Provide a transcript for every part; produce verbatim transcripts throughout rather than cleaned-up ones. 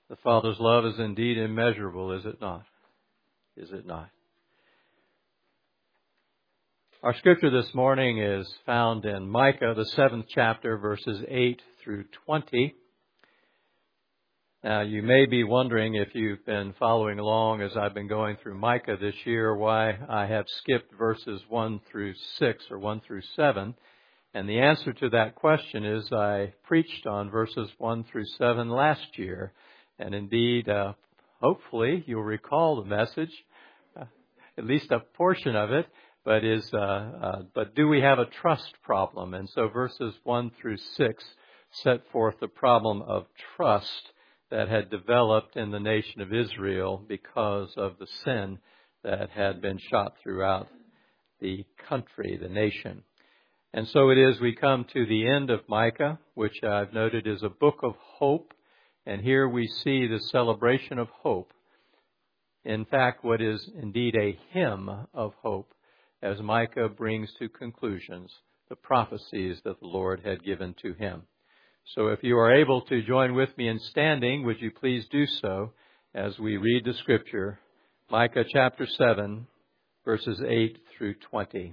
The Father's love is indeed immeasurable, is it not? Is it not? Our scripture this morning is found in Micah, the seventh chapter, verses eight through twenty. Now, you may be wondering, if you've been following along as I've been going through Micah this year, why I have skipped verses one through six or one through seven. And the answer to that question is I preached on verses one through seven last year. And indeed, uh, hopefully you'll recall the message, uh, at least a portion of it, but is, uh, uh, but do we have a trust problem? And so verses one through six set forth the problem of trust that had developed in the nation of Israel because of the sin that had been shot throughout the country, the nation. And so it is we come to the end of Micah, which I've noted is a book of hope. And here we see the celebration of hope. In fact, what is indeed a hymn of hope, as Micah brings to conclusions the prophecies that the Lord had given to him. So if you are able to join with me in standing, would you please do so as we read the scripture, Micah chapter seven, verses eight through twenty.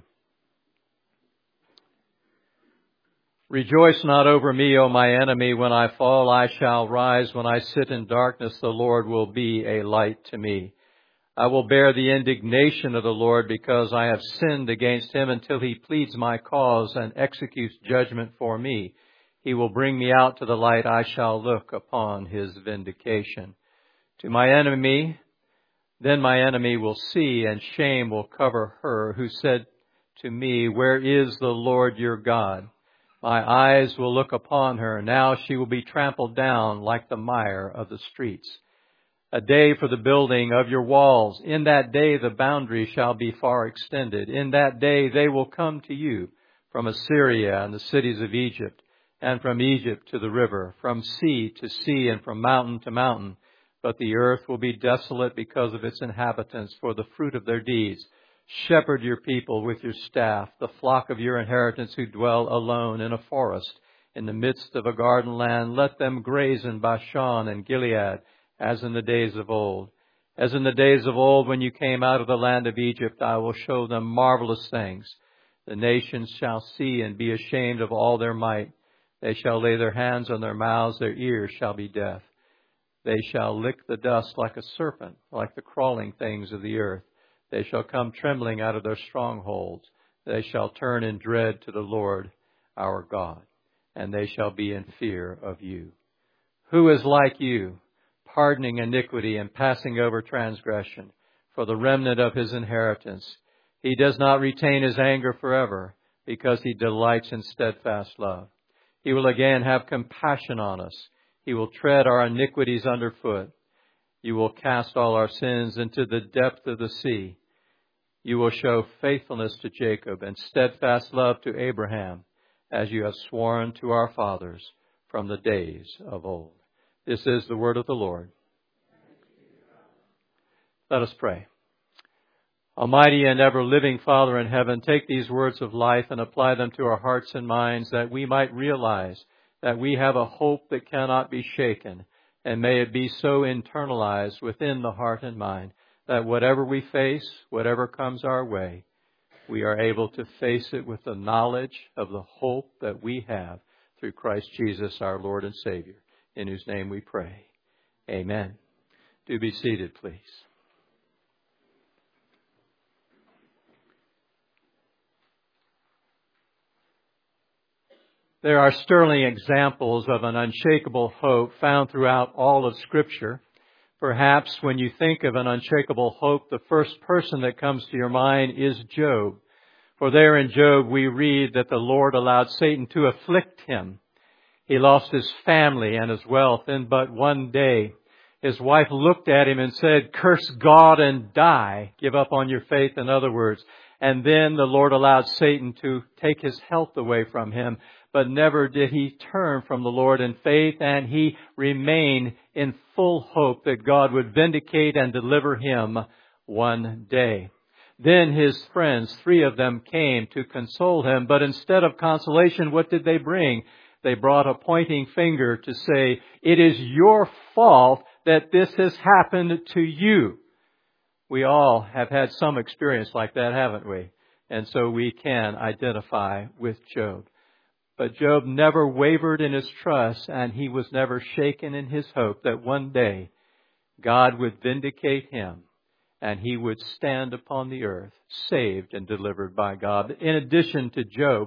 Rejoice not over me, O my enemy. When I fall, I shall rise. When I sit in darkness, the Lord will be a light to me. I will bear the indignation of the Lord because I have sinned against him until he pleads my cause and executes judgment for me. He will bring me out to the light. I shall look upon his vindication. To my enemy, then my enemy will see, and shame will cover her who said to me, where is the Lord your God? My eyes will look upon her. Now she will be trampled down like the mire of the streets. A day for the building of your walls. In that day the boundary shall be far extended. In that day they will come to you from Assyria and the cities of Egypt, and from Egypt to the river, from sea to sea, and from mountain to mountain. But the earth will be desolate because of its inhabitants, for the fruit of their deeds. Shepherd your people with your staff, the flock of your inheritance who dwell alone in a forest, in the midst of a garden land. Let them graze in Bashan and Gilead, as in the days of old. As in the days of old when you came out of the land of Egypt, I will show them marvelous things. The nations shall see and be ashamed of all their might. They shall lay their hands on their mouths, their ears shall be deaf. They shall lick the dust like a serpent, like the crawling things of the earth. They shall come trembling out of their strongholds. They shall turn in dread to the Lord our God, and they shall be in fear of you. Who is like you, pardoning iniquity and passing over transgression for the remnant of his inheritance? He does not retain his anger forever, because he delights in steadfast love. He will again have compassion on us. He will tread our iniquities underfoot. You will cast all our sins into the depth of the sea. You will show faithfulness to Jacob and steadfast love to Abraham, as you have sworn to our fathers from the days of old. This is the word of the Lord. Let us pray. Almighty and ever-living Father in heaven, take these words of life and apply them to our hearts and minds, that we might realize that we have a hope that cannot be shaken, and may it be so internalized within the heart and mind that whatever we face, whatever comes our way, we are able to face it with the knowledge of the hope that we have through Christ Jesus, our Lord and Savior, in whose name we pray. Amen. Do be seated, please. There are sterling examples of an unshakable hope found throughout all of Scripture. Perhaps when you think of an unshakable hope, the first person that comes to your mind is Job. For there in Job we read that the Lord allowed Satan to afflict him. He lost his family and his wealth in but one day. His wife looked at him and said, "Curse God and die. Give up on your faith," in other words. And then the Lord allowed Satan to take his health away from him. But never did he turn from the Lord in faith, and he remained in full hope that God would vindicate and deliver him one day. Then his friends, three of them, came to console him. But instead of consolation, what did they bring? They brought a pointing finger to say, "It is your fault that this has happened to you. We all have had some experience like that, haven't we? And so we can identify with Job. But Job never wavered in his trust, and he was never shaken in his hope that one day God would vindicate him and he would stand upon the earth, saved and delivered by God. In addition to Job,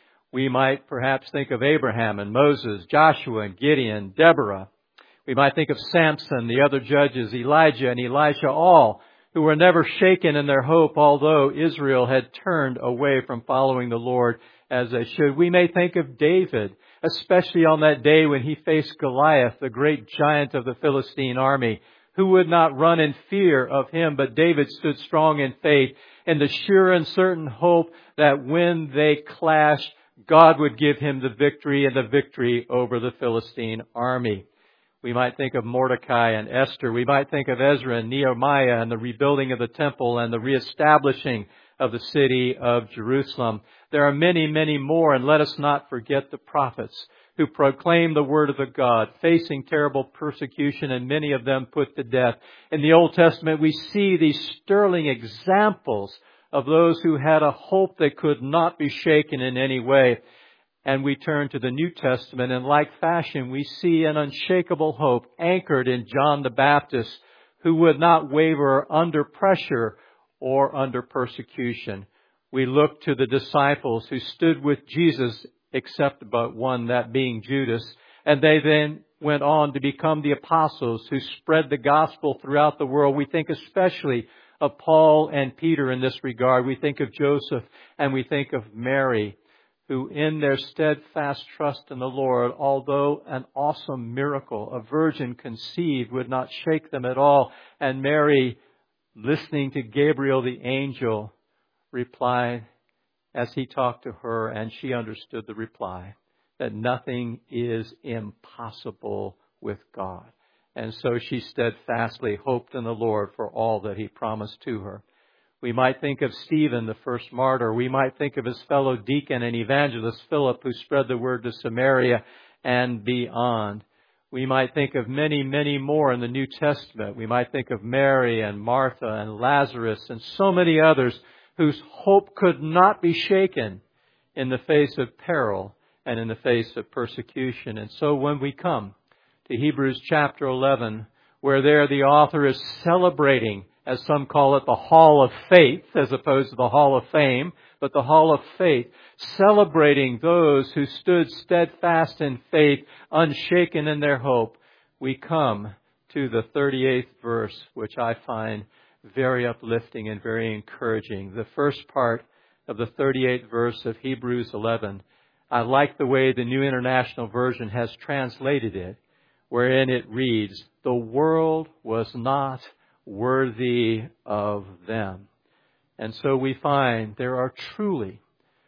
we might perhaps think of Abraham and Moses, Joshua and Gideon, Deborah. We might think of Samson, the other judges, Elijah and Elisha, all who were never shaken in their hope, although Israel had turned away from following the Lord as they should. We may think of David, especially on that day when he faced Goliath, the great giant of the Philistine army. Who would not run in fear of him? But David stood strong in faith and the sure and certain hope that when they clashed, God would give him the victory and the victory over the Philistine army. We might think of Mordecai and Esther. We might think of Ezra and Nehemiah and the rebuilding of the temple and the reestablishing of the city of Jerusalem. There are many, many more, and let us not forget the prophets who proclaimed the word of the God, facing terrible persecution, and many of them put to death. In the Old Testament, we see these sterling examples of those who had a hope that could not be shaken in any way. And we turn to the New Testament, and like fashion, we see an unshakable hope anchored in John the Baptist, who would not waver under pressure or under persecution. We look to the disciples who stood with Jesus, except but one, that being Judas. And they then went on to become the apostles who spread the gospel throughout the world. We think especially of Paul and Peter in this regard. We think of Joseph and we think of Mary, who in their steadfast trust in the Lord, although an awesome miracle, a virgin conceived, would not shake them at all. And Mary, listening to Gabriel the angel, replied as he talked to her, and she understood the reply, that nothing is impossible with God. And so she steadfastly hoped in the Lord for all that He promised to her. We might think of Stephen, the first martyr. We might think of his fellow deacon and evangelist Philip, who spread the word to Samaria and beyond. We might think of many, many more in the New Testament. We might think of Mary and Martha and Lazarus and so many others whose hope could not be shaken in the face of peril and in the face of persecution. And so when we come to Hebrews chapter eleven, where there the author is celebrating, as some call it, the Hall of Faith, as opposed to the Hall of Fame, but the Hall of Faith, celebrating those who stood steadfast in faith, unshaken in their hope, we come to the thirty-eighth verse, which I find very uplifting and very encouraging. The first part of the thirty-eighth verse of Hebrews eleven, I like the way the New International Version has translated it, wherein it reads, "The world was not worthy of them." And so we find there are truly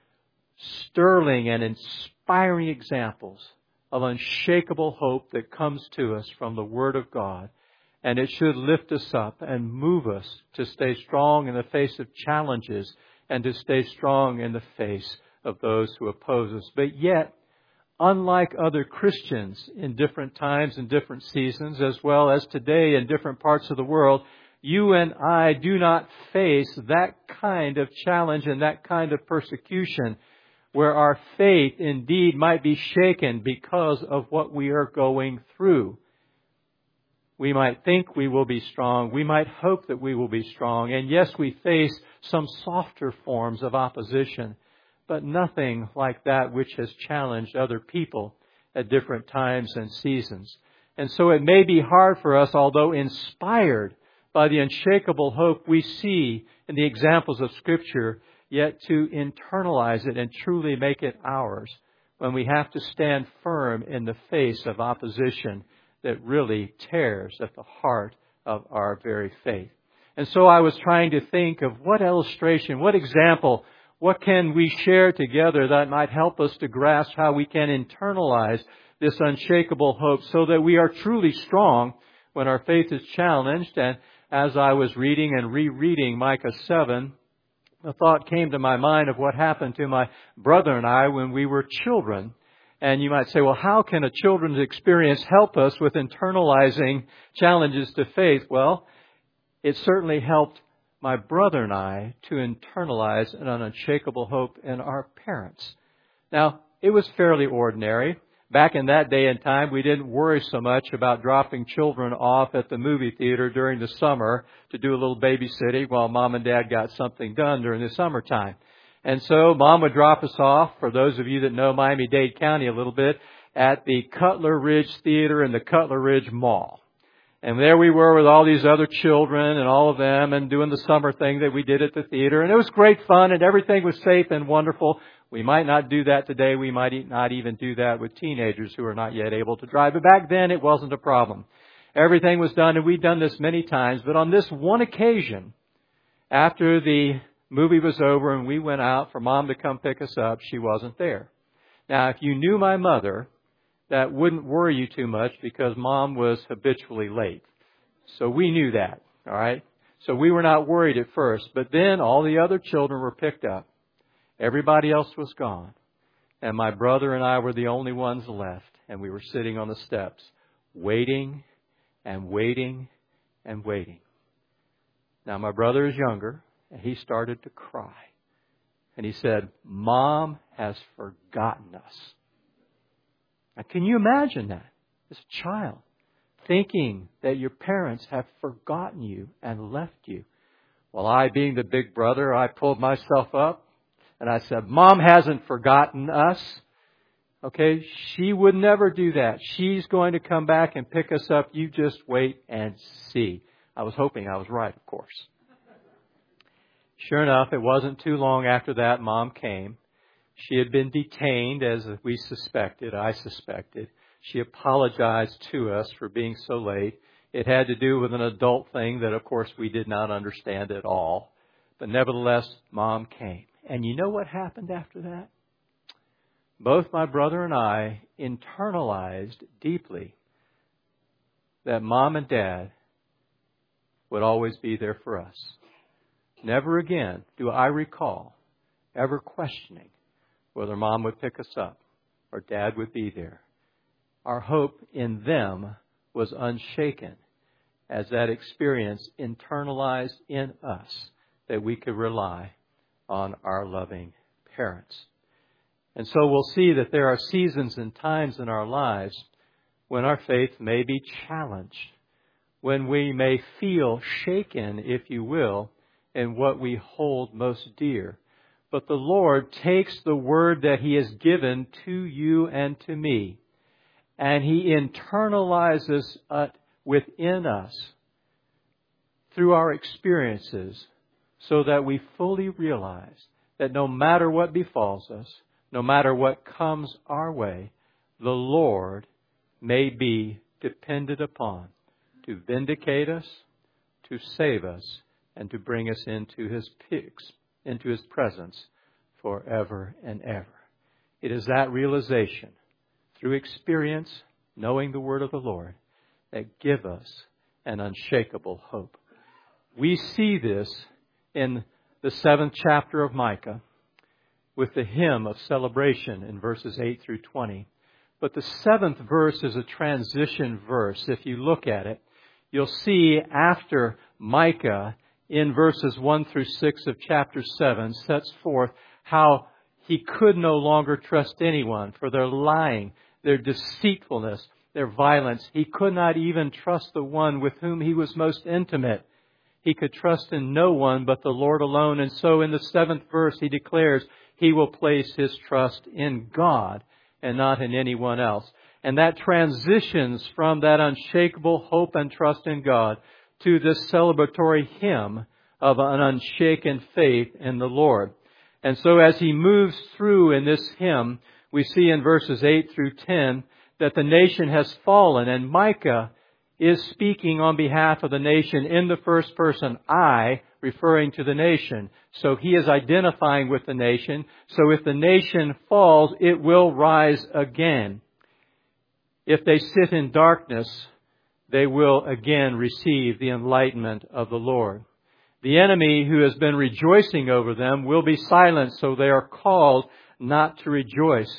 sterling and inspiring examples of unshakable hope that comes to us from the Word of God. And it should lift us up and move us to stay strong in the face of challenges and to stay strong in the face of those who oppose us. But yet, unlike other Christians in different times and different seasons, as well as today in different parts of the world, you and I do not face that kind of challenge and that kind of persecution where our faith indeed might be shaken because of what we are going through. We might think we will be strong. We might hope that we will be strong. And yes, we face some softer forms of opposition, but nothing like that which has challenged other people at different times and seasons. And so it may be hard for us, although inspired by the unshakable hope we see in the examples of Scripture, yet to internalize it and truly make it ours when we have to stand firm in the face of opposition that really tears at the heart of our very faith. And so I was trying to think of what illustration, what example, what can we share together that might help us to grasp how we can internalize this unshakable hope so that we are truly strong when our faith is challenged. And as I was reading and rereading Micah seven, the thought came to my mind of what happened to my brother and I when we were children. And you might say, well, how can a children's experience help us with internalizing challenges to faith? Well, it certainly helped my brother and I to internalize an unshakable hope in our parents. Now, it was fairly ordinary. Back in that day and time, we didn't worry so much about dropping children off at the movie theater during the summer to do a little babysitting while mom and dad got something done during the summertime. And so mom would drop us off, for those of you that know Miami-Dade County a little bit, at the Cutler Ridge Theater in the Cutler Ridge Mall. And there we were with all these other children and all of them and doing the summer thing that we did at the theater. And it was great fun and everything was safe and wonderful. We might not do that today. We might not even do that with teenagers who are not yet able to drive. But back then it wasn't a problem. Everything was done, and we'd done this many times. But on this one occasion, after the movie was over and we went out for mom to come pick us up, she wasn't there. Now, if you knew my mother, that wouldn't worry you too much because mom was habitually late. So we knew that, all right? So we were not worried at first. But then all the other children were picked up. Everybody else was gone. And my brother and I were the only ones left. And we were sitting on the steps, waiting and waiting and waiting. Now, my brother is younger, and he started to cry. And he said, Mom has forgotten us. Now, can you imagine that? As a child, thinking that your parents have forgotten you and left you. Well, I, being the big brother, I pulled myself up and I said, Mom hasn't forgotten us. Okay, she would never do that. She's going to come back and pick us up. You just wait and see. I was hoping I was right, of course. Sure enough, it wasn't too long after that Mom came. She had been detained, as we suspected, I suspected. She apologized to us for being so late. It had to do with an adult thing that, of course, we did not understand at all. But nevertheless, Mom came. And you know what happened after that? Both my brother and I internalized deeply that Mom and Dad would always be there for us. Never again do I recall ever questioning whether Mom would pick us up or Dad would be there. Our hope in them was unshaken as that experience internalized in us that we could rely on our loving parents. And so we'll see that there are seasons and times in our lives when our faith may be challenged, when we may feel shaken, if you will, in what we hold most dear. But the Lord takes the word that He has given to you and to me, and He internalizes it within us through our experiences so that we fully realize that no matter what befalls us, no matter what comes our way, the Lord may be depended upon to vindicate us, to save us, and to bring us into His pigs, into His presence forever and ever. It is that realization, through experience, knowing the word of the Lord, that give us an unshakable hope. We see this in the seventh chapter of Micah with the hymn of celebration in verses eight through twenty. But the seventh verse is a transition verse. If you look at it, you'll see after Micah, in verses one through six of chapter seven, sets forth how he could no longer trust anyone for their lying, their deceitfulness, their violence. He could not even trust the one with whom he was most intimate. He could trust in no one but the Lord alone. And so in the seventh verse, he declares he will place his trust in God and not in anyone else. And that transitions from that unshakable hope and trust in God to this celebratory hymn of an unshaken faith in the Lord. And so as he moves through in this hymn, we see in verses eight through ten that the nation has fallen, and Micah is speaking on behalf of the nation in the first person, I, referring to the nation. So he is identifying with the nation. So if the nation falls, it will rise again. If they sit in darkness, they will again receive the enlightenment of the Lord. The enemy who has been rejoicing over them will be silenced, so they are called not to rejoice.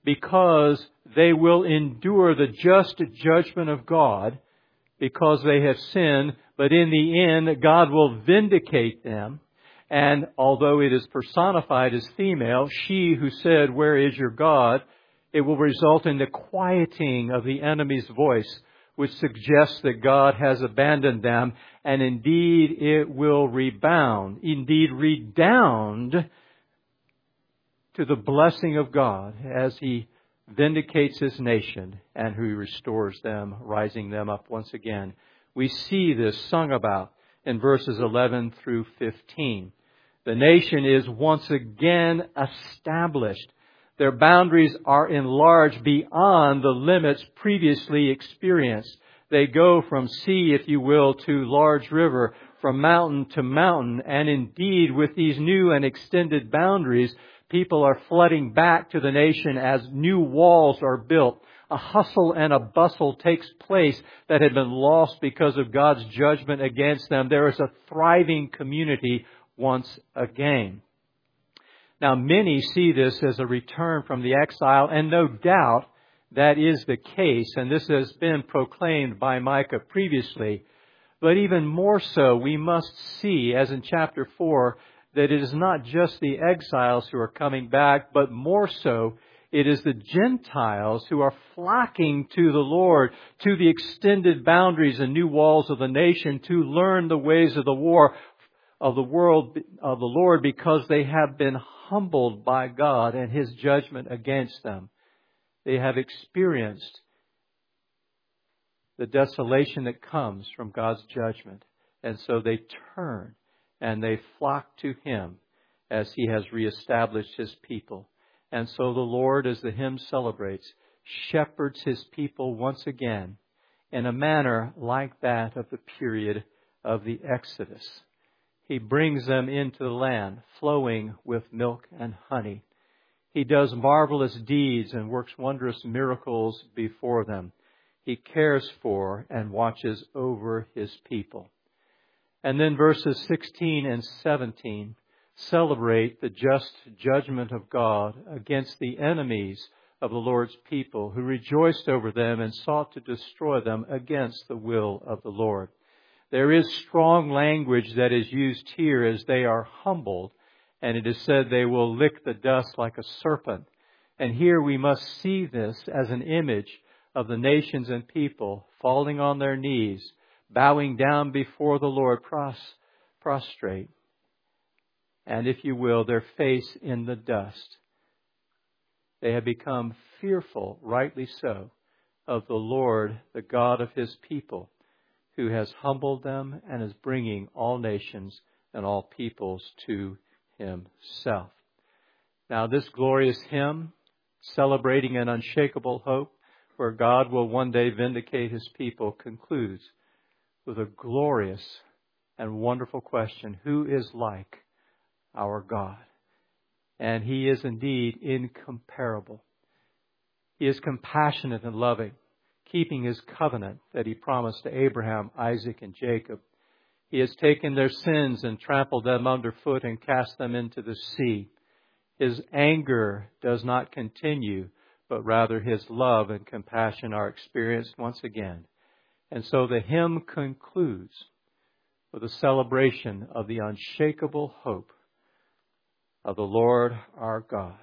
because they will endure the just judgment of God because they have sinned, but in the end, God will vindicate them. And although it is personified as female, she who said, "Where is your God?" it will result in the quieting of the enemy's voice, which suggests that God has abandoned them. And indeed, it will rebound, indeed redound to the blessing of God as He vindicates His nation and who restores them, rising them up once again. We see this sung about in verses eleven through fifteen. The nation is once again established. Their boundaries are enlarged beyond the limits previously experienced. They go from sea, if you will, to large river, from mountain to mountain. And indeed, with these new and extended boundaries, people are flooding back to the nation as new walls are built. A hustle and a bustle takes place that had been lost because of God's judgment against them. There is a thriving community once again. Now, many see this as a return from the exile, and no doubt that is the case, and this has been proclaimed by Micah previously. But even more so, we must see, as in chapter four, that it is not just the exiles who are coming back, but more so, it is the Gentiles who are flocking to the Lord, to the extended boundaries and new walls of the nation, to learn the ways of the war, of the world, of the Lord, because they have been humbled by God and His judgment against them. They have experienced the desolation that comes from God's judgment. And so they turn and they flock to Him as He has reestablished His people. And so the Lord, as the hymn celebrates, shepherds His people once again in a manner like that of the period of the Exodus. He brings them into the land flowing with milk and honey. He does marvelous deeds and works wondrous miracles before them. He cares for and watches over His people. And then verses sixteen and seventeen celebrate the just judgment of God against the enemies of the Lord's people who rejoiced over them and sought to destroy them against the will of the Lord. There is strong language that is used here as they are humbled, and it is said they will lick the dust like a serpent. And here we must see this as an image of the nations and people falling on their knees, bowing down before the Lord, pros- prostrate, and if you will, their face in the dust. They have become fearful, rightly so, of the Lord, the God of His people, who has humbled them and is bringing all nations and all peoples to Himself. Now, this glorious hymn, celebrating an unshakable hope, where God will one day vindicate His people, concludes with a glorious and wonderful question: who is like our God? And He is indeed incomparable. He is compassionate and loving, keeping His covenant that He promised to Abraham, Isaac, and Jacob. He has taken their sins and trampled them underfoot and cast them into the sea. His anger does not continue, but rather His love and compassion are experienced once again. And so the hymn concludes with a celebration of the unshakable hope of the Lord our God.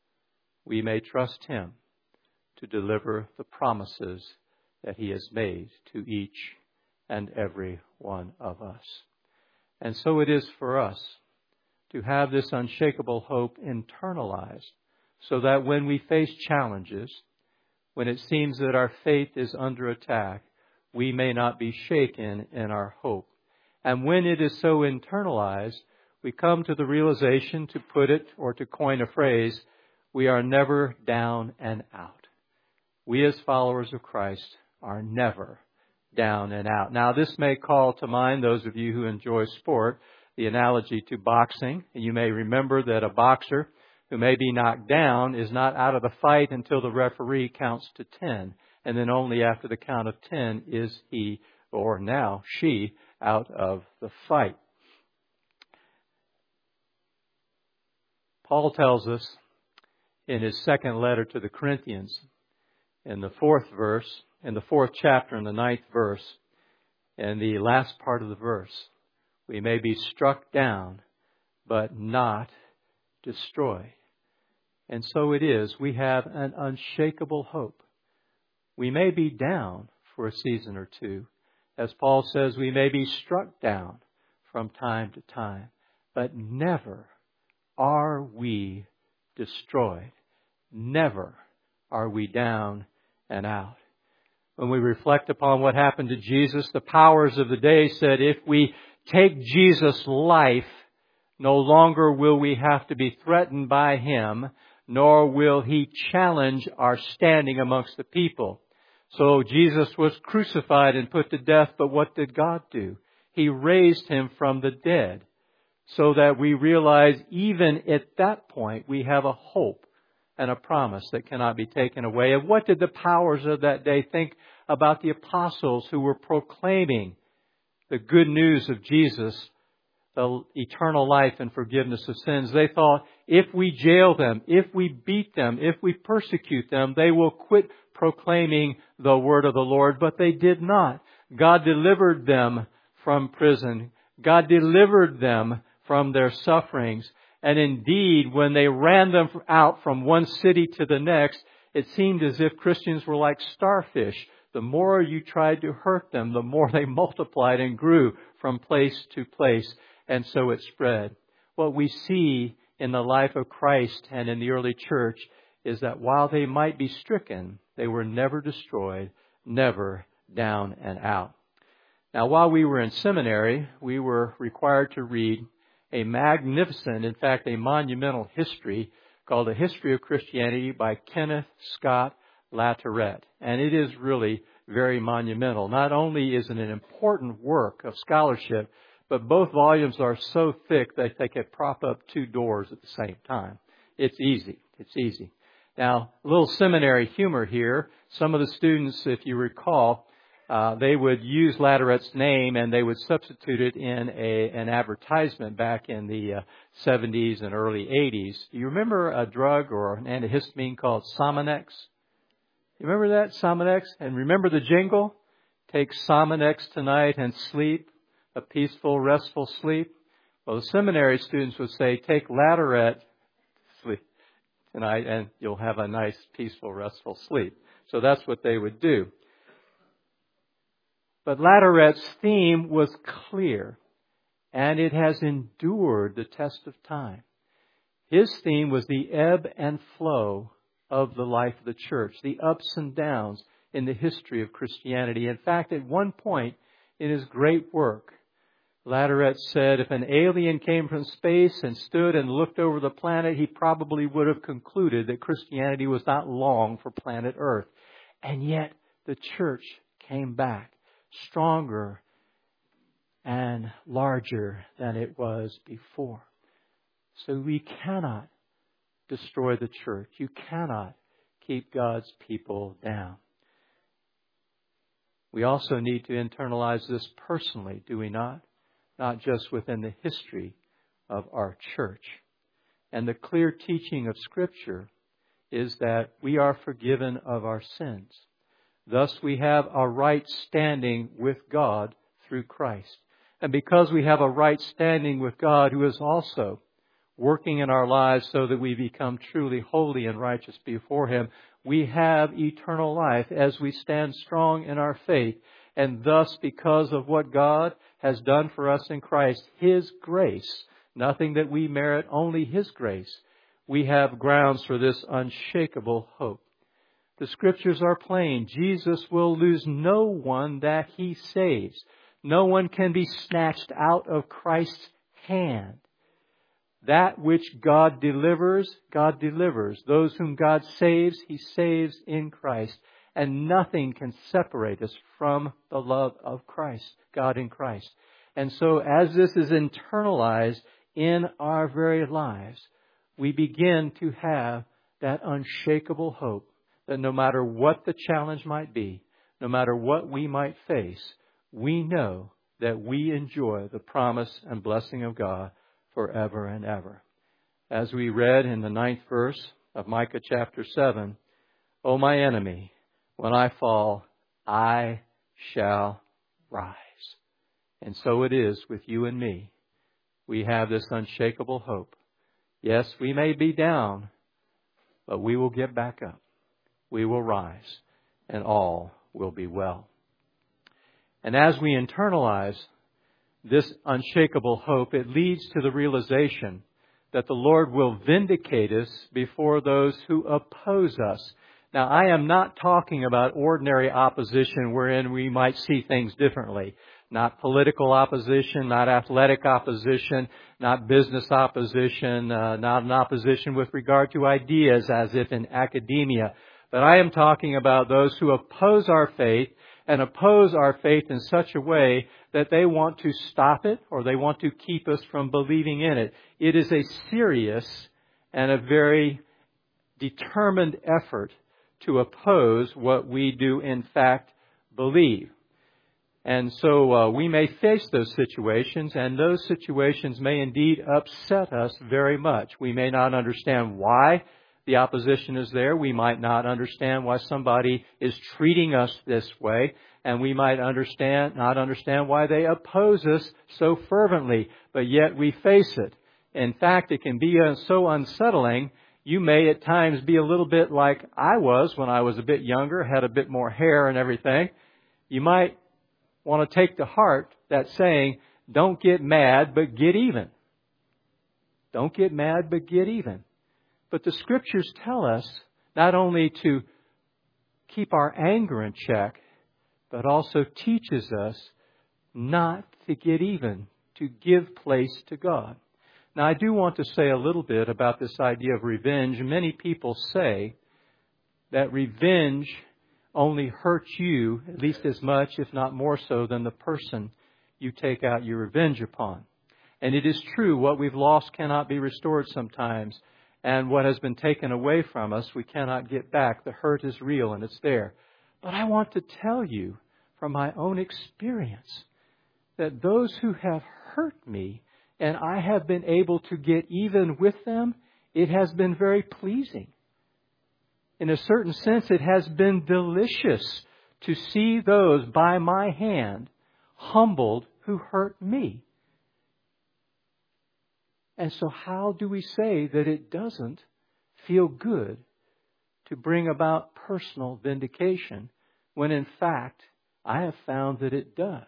We may trust Him to deliver the promises that He has made to each and every one of us. And so it is for us to have this unshakable hope internalized, so that when we face challenges, when it seems that our faith is under attack, we may not be shaken in our hope. And when it is so internalized, we come to the realization, to put it or to coin a phrase, we are never down and out. We as followers of Christ are never down and out. Now, this may call to mind those of you who enjoy sport, the analogy to boxing. You may remember that a boxer who may be knocked down is not out of the fight until the referee counts to ten. And then only after the count of ten is he, or now she, out of the fight. Paul tells us in his second letter to the Corinthians, in the fourth verse, in the fourth chapter, in the ninth verse, in the last part of the verse, we may be struck down, but not destroyed. And so it is. We have an unshakable hope. We may be down for a season or two. As Paul says, we may be struck down from time to time, but never are we destroyed. Never are we down and out. When we reflect upon what happened to Jesus, the powers of the day said, if we take Jesus' life, no longer will we have to be threatened by Him, nor will He challenge our standing amongst the people. So Jesus was crucified and put to death, but what did God do? He raised Him from the dead, so that we realize even at that point we have a hope and a promise that cannot be taken away. And what did the powers of that day think about the apostles who were proclaiming the good news of Jesus, the eternal life and forgiveness of sins? They thought, if we jail them, if we beat them, if we persecute them, they will quit proclaiming the word of the Lord. But they did not. God delivered them from prison. God delivered them from their sufferings. And indeed, when they ran them out from one city to the next, it seemed as if Christians were like starfish. The more you tried to hurt them, the more they multiplied and grew from place to place. And so it spread. What we see in the life of Christ and in the early church is that while they might be stricken, they were never destroyed, never down and out. Now, while we were in seminary, we were required to read a magnificent, in fact, a monumental history called A History of Christianity by Kenneth Scott Latourette. And it is really very monumental. Not only is it an important work of scholarship, but both volumes are so thick that they could prop up two doors at the same time. It's easy. It's easy. Now, a little seminary humor here. Some of the students, if you recall, uh, they would use Latourette's name and they would substitute it in a, an advertisement back in the uh, seventies and early eighties. Do you remember a drug or an antihistamine called Sominex? You remember that, Sominex? And remember the jingle? Take Sominex tonight and sleep, a peaceful, restful sleep. Well, the seminary students would say, take Latourette sleep tonight and you'll have a nice, peaceful, restful sleep. So that's what they would do. But Latourette's theme was clear, and it has endured the test of time. His theme was the ebb and flow of the life of the church, the ups and downs in the history of Christianity. In fact, at one point in his great work, Latourette said if an alien came from space and stood and looked over the planet, he probably would have concluded that Christianity was not long for planet Earth. And yet the church came back stronger and larger than it was before. So we cannot destroy the church. You cannot keep God's people down. We also need to internalize this personally, do we not? Not just within the history of our church. And the clear teaching of Scripture is that we are forgiven of our sins. Thus we have a right standing with God through Christ. And because we have a right standing with God, who is also working in our lives so that we become truly holy and righteous before Him, we have eternal life as we stand strong in our faith. And thus, because of what God has done for us in Christ, His grace, nothing that we merit, only His grace, we have grounds for this unshakable hope. The Scriptures are plain. Jesus will lose no one that He saves. No one can be snatched out of Christ's hand. That which God delivers, God delivers. Those whom God saves, He saves in Christ. And nothing can separate us from the love of Christ, God in Christ. And so as this is internalized in our very lives, we begin to have that unshakable hope that no matter what the challenge might be, no matter what we might face, we know that we enjoy the promise and blessing of God forever and ever. As we read in the ninth verse of Micah chapter seven, O my enemy, when I fall, I shall rise. And so it is with you and me. We have this unshakable hope. Yes, we may be down, but we will get back up. We will rise, and all will be well. And as we internalize this unshakable hope, it leads to the realization that the Lord will vindicate us before those who oppose us. Now, I am not talking about ordinary opposition wherein we might see things differently. Not political opposition, not athletic opposition, not business opposition, uh, not an opposition with regard to ideas as if in academia. But I am talking about those who oppose our faith and oppose our faith in such a way that they want to stop it or they want to keep us from believing in it. It is a serious and a very determined effort to oppose what we do in fact believe. And so uh, we may face those situations, and those situations may indeed upset us very much. We may not understand why the opposition is there. We might not understand why somebody is treating us this way. And we might understand, not understand why they oppose us so fervently. But yet we face it. In fact, it can be uh, so unsettling. You may at times be a little bit like I was when I was a bit younger, had a bit more hair and everything. You might want to take to heart that saying, don't get mad, but get even. Don't get mad, but get even. But the Scriptures tell us not only to keep our anger in check, but also teaches us not to get even, to give place to God. Now, I do want to say a little bit about this idea of revenge. Many people say that revenge only hurts you at least as much, if not more so, than the person you take out your revenge upon. And it is true, what we've lost cannot be restored sometimes. And what has been taken away from us, we cannot get back. The hurt is real and it's there. But I want to tell you from my own experience that those who have hurt me and I have been able to get even with them, it has been very pleasing. In a certain sense, it has been delicious to see those by my hand humbled who hurt me. And so how do we say that it doesn't feel good to bring about personal vindication when in fact I have found that it does?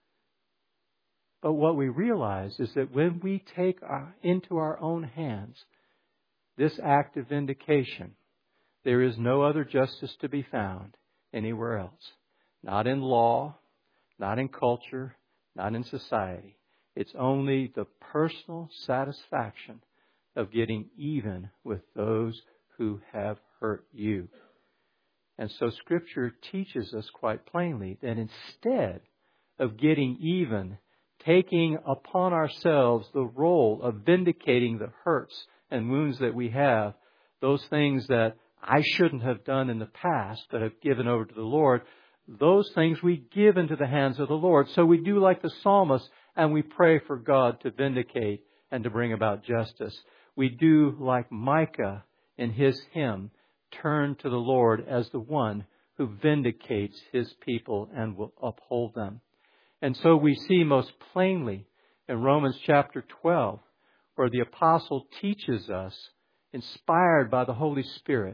But what we realize is that when we take our, into our own hands this act of vindication, there is no other justice to be found anywhere else. Not in law, not in culture, not in society. It's only the personal satisfaction of getting even with those who have hurt you. And so Scripture teaches us quite plainly that instead of getting even, taking upon ourselves the role of vindicating the hurts and wounds that we have, those things that I shouldn't have done in the past but have given over to the Lord, those things we give into the hands of the Lord. So we do like the psalmist and we pray for God to vindicate and to bring about justice. We do like Micah in his hymn, turn to the Lord as the one who vindicates His people and will uphold them. And so we see most plainly in Romans chapter twelve, where the apostle teaches us, inspired by the Holy Spirit,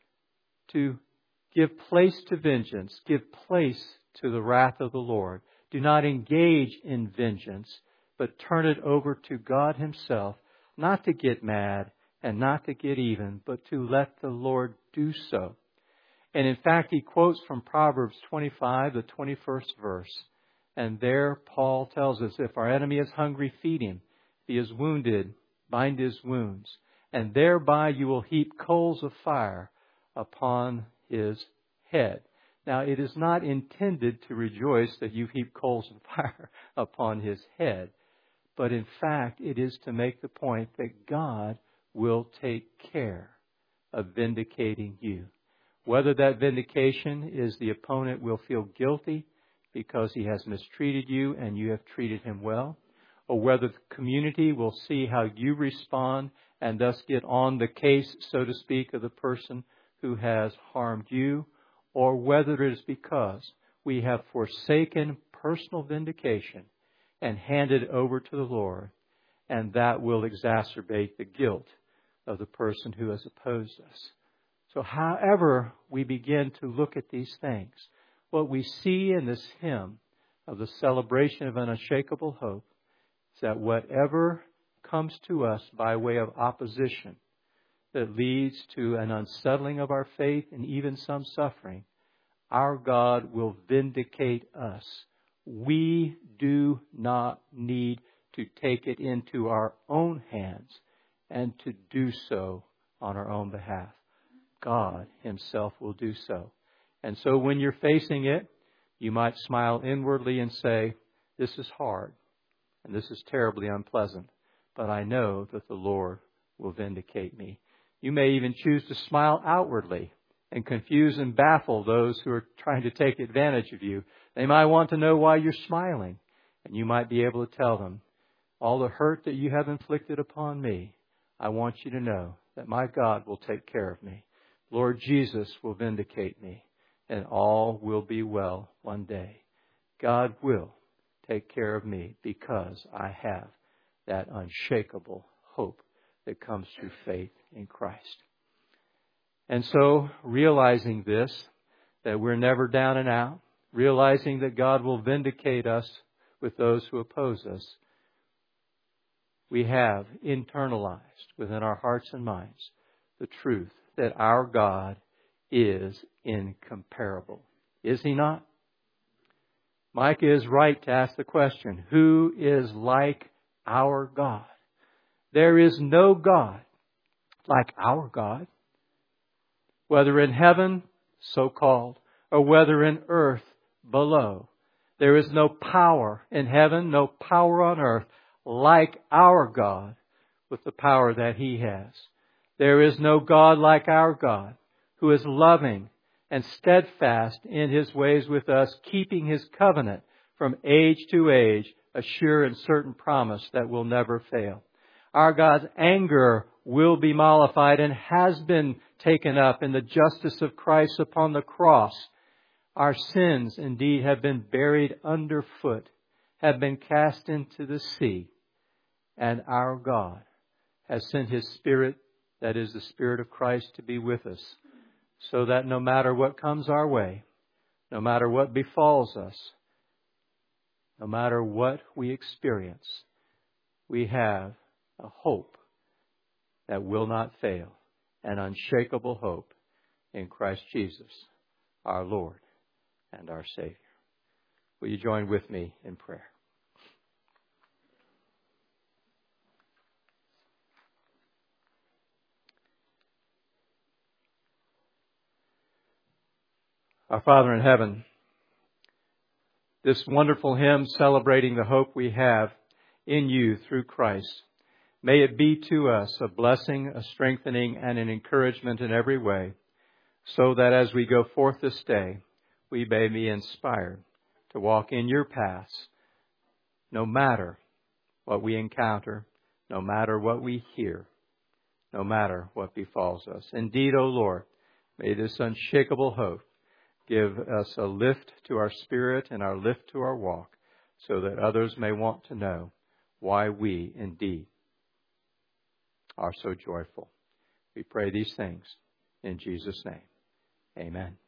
to give place to vengeance, give place to the wrath of the Lord. Do not engage in vengeance, but turn it over to God Himself, not to get mad and not to get even, but to let the Lord do so. And in fact, he quotes from Proverbs twenty-five, the twenty-first verse. And there Paul tells us, if our enemy is hungry, feed him. If he is wounded, bind his wounds. And thereby you will heap coals of fire upon his head. Now, it is not intended to rejoice that you heap coals of fire upon his head. But in fact, it is to make the point that God will take care of vindicating you. Whether that vindication is the opponent will feel guilty because he has mistreated you and you have treated him well, or whether the community will see how you respond and thus get on the case, so to speak, of the person who has harmed you, or whether it is because we have forsaken personal vindication and handed over to the Lord, and that will exacerbate the guilt of the person who has opposed us. So however we begin to look at these things, what we see in this hymn of the celebration of an unshakable hope is that whatever comes to us by way of opposition that leads to an unsettling of our faith and even some suffering, our God will vindicate us. We do not need to take it into our own hands and to do so on our own behalf. God Himself will do so. And so when you're facing it, you might smile inwardly and say, this is hard and this is terribly unpleasant, but I know that the Lord will vindicate me. You may even choose to smile outwardly and confuse and baffle those who are trying to take advantage of you. They might want to know why you're smiling, and you might be able to tell them, all the hurt that you have inflicted upon me, I want you to know that my God will take care of me. Lord Jesus will vindicate me, and all will be well one day. God will take care of me because I have that unshakable hope that comes through faith in Christ. And so, realizing this, that we're never down and out, realizing that God will vindicate us with those who oppose us, we have internalized within our hearts and minds the truth that our God is incomparable. Is He not? Micah is right to ask the question, who is like our God? There is no God like our God. Whether in heaven, so-called, or whether in earth below. There is no power in heaven, no power on earth like our God with the power that He has. There is no God like our God who is loving and steadfast in His ways with us, keeping His covenant from age to age, a sure and certain promise that will never fail. Our God's anger will be mollified and has been taken up in the justice of Christ upon the cross. Our sins indeed have been buried underfoot, have been cast into the sea, and our God has sent His Spirit, that is the Spirit of Christ, to be with us, so that no matter what comes our way, no matter what befalls us, no matter what we experience, we have a hope that will not fail, an unshakable hope in Christ Jesus, our Lord and our Savior. Will you join with me in prayer? Our Father in heaven, this wonderful hymn celebrating the hope we have in You through Christ, may it be to us a blessing, a strengthening, and an encouragement in every way, so that as we go forth this day, we may be inspired to walk in Your paths, no matter what we encounter, no matter what we hear, no matter what befalls us. Indeed, O Lord, may this unshakable hope give us a lift to our spirit and our lift to our walk, so that others may want to know why we indeed are so joyful. We pray these things in Jesus' name. Amen.